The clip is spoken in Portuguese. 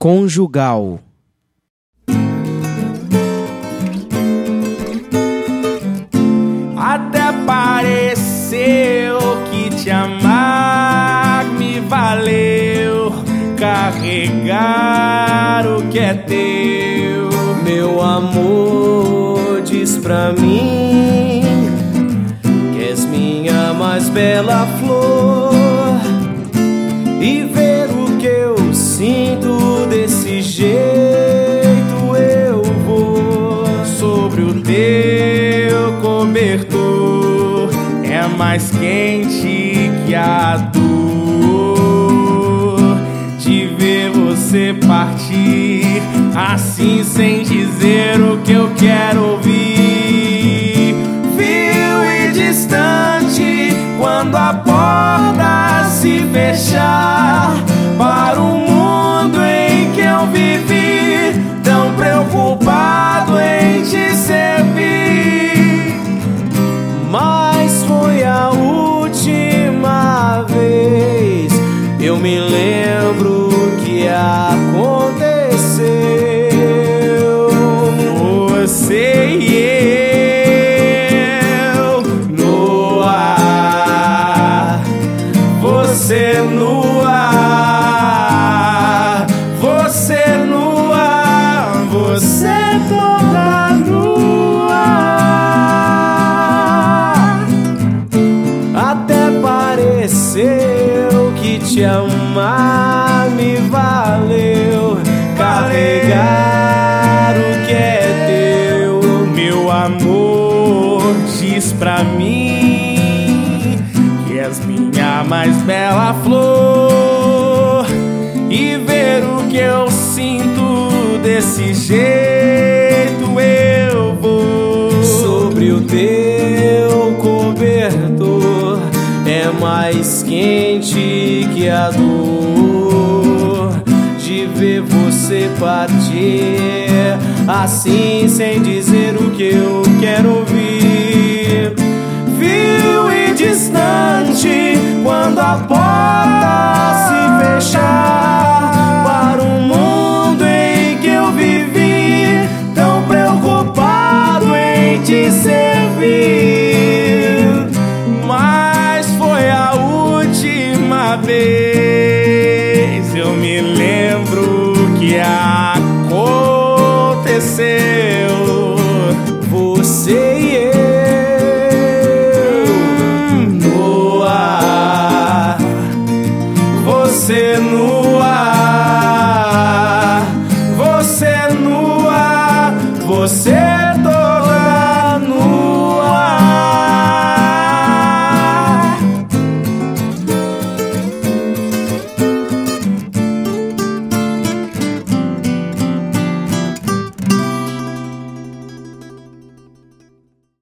conjugal. Até pareceu que te amar me valeu carregar o que é teu. Meu amor, diz pra mim que és minha mais bela flor, e ver o que eu sinto desse jeito eu vou. Sobre o teu cobertor é mais quente que a dor de ver você partir assim sem dizer o que eu quero ouvir. Frio e distante quando a porta se fechar para o mundo em que eu vivi, tão preocupado em te servir. Mas foi a última vez, eu me lembro que aconteceu. Você e eu no ar, você no ar, você no ar, você toda no ar. Até pareceu que te amar me valeu carregar o que é teu. Meu amor, diz pra mim que és minha mais bela flor, e ver o que eu sinto desse jeito eu vou. Sobre o teu cobertor é mais quente que a dor de ver você partir assim sem dizer o que eu quero ouvir. Frio e distante quando a porta se fechar para o mundo em que eu vivi, tão preocupado em te servir. Mas foi a última vez, eu me lembro que aconteceu. Você e eu No ar, você no ar, você no ar, você